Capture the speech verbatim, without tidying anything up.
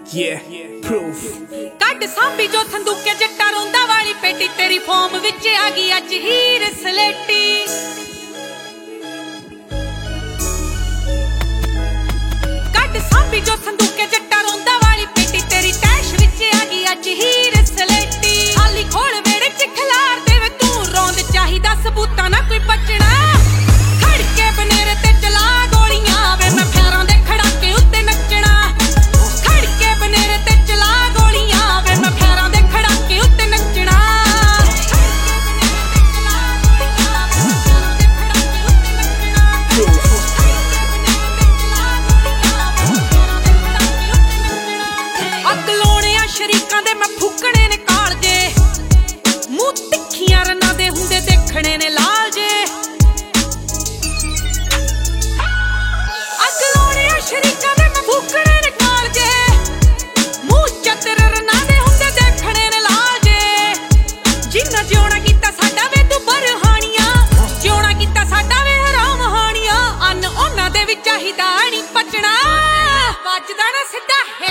Yeah, proof. ਕੱਢ ਸਾਂਭੀ ਜੋ ਸੰਦੂਕੇ ਜੱਟਾ ਰੋਂਦਾ ਵਾਲੀ ਪੇਟੀ ਤੇਰੀ ਫੋਮ ਵਿੱਚ ਆ ਗਈ ਅੱਜ ਹੀਰ ਸਲੇਟੀ। ਕੱਢ ਸਾਂਭੀ ਜੋ ਸੰਦੂਕੇ ਜੱਟਾ ਰੋਂਦਾ ਵਾਲੀ ਪੇਟੀ ਤੇਰੀ ਟੈਸ਼ ਵਿੱਚ ਆ ਗਈ ਅੱਜ ਹੀਰ ਸਲੇਟੀ। ਖਾਲੀ ਖੋਲ ਵੇੜੇ ਚ ਖਿਲਾਰ ਦੇਵੇ ਤੂੰ ਰੋਂਦ ਚਾਹੀਦਾ ਸਬੂਤਾਂ ਨਾ ਕੋਈ ਬਚਣਾ। ਖੜ ਕੇ ਬਨੇਰੇ ਤੇ ਚਲਾ ਗੋਲੀਆਂ ਵੇ ਮੈਂ ਫੈਰਾਂ ਦੇ ਖੜਾਕੇ ਉੱਤੇ ਨੱਚਣਾ। ਖੜ ਕੇ ਬਨੇਰੇ ਤੇ ਚਲਾ ਗੋਲੀਆਂ ਵੇ ਮੈਂ ਫੈਰਾਂ ਦੇ ਖੜਾਕੇ ਉੱਤੇ ਨੱਚਣਾ। ਅੱਗ ਲਾਉਣਿਆ ਸ਼ਰੀਕਾਂ ਦੇ ਮੈਂ ਫੂਕਣੇ ਨੇ ਕਾਲਜੇ ਮੂੰਹ ਤਿੱਖੀਆਂ ਰਨਾਂ ਦੇ ਹੁੰਦੇ ਦੇਖਣੇ ਨੇ ਲਾਲ ਜੇ। ਅੱਗ ਲਾਉਣਿਆ ਸ਼ਰੀਕਾਂ ਦੇ ਮੈਂ ਫੂਕਣੇ ਨੇ ਕਾਲਜੇ ਮੂੰਹ ਚਤਰ ਰਨਾਂ ਦੇ ਹੁੰਦੇ ਦੇਖਣੇ ਨੇ ਲਾਲ ਜੇ। ਜਿੰਨਾ ਜਿਉਣਾ ਕੀਤਾ ਸਾਡਾ ਵੇ ਤੂੰ ਬਰਹਾਨੀਆਂ ਜਿਉਣਾ ਕੀਤਾ ਸਾਡਾ ਵੇ ਹਰਾਮ ਹਾਨੀਆਂ। ਅੰਨ ਉਹਨਾਂ ਦੇ ਵਿੱਚ ਚਾਹੀਦਾ ਨਹੀਂ ਪਚਣਾ ਵੱਜਦਾ ਨਾ ਸਿੱਧਾ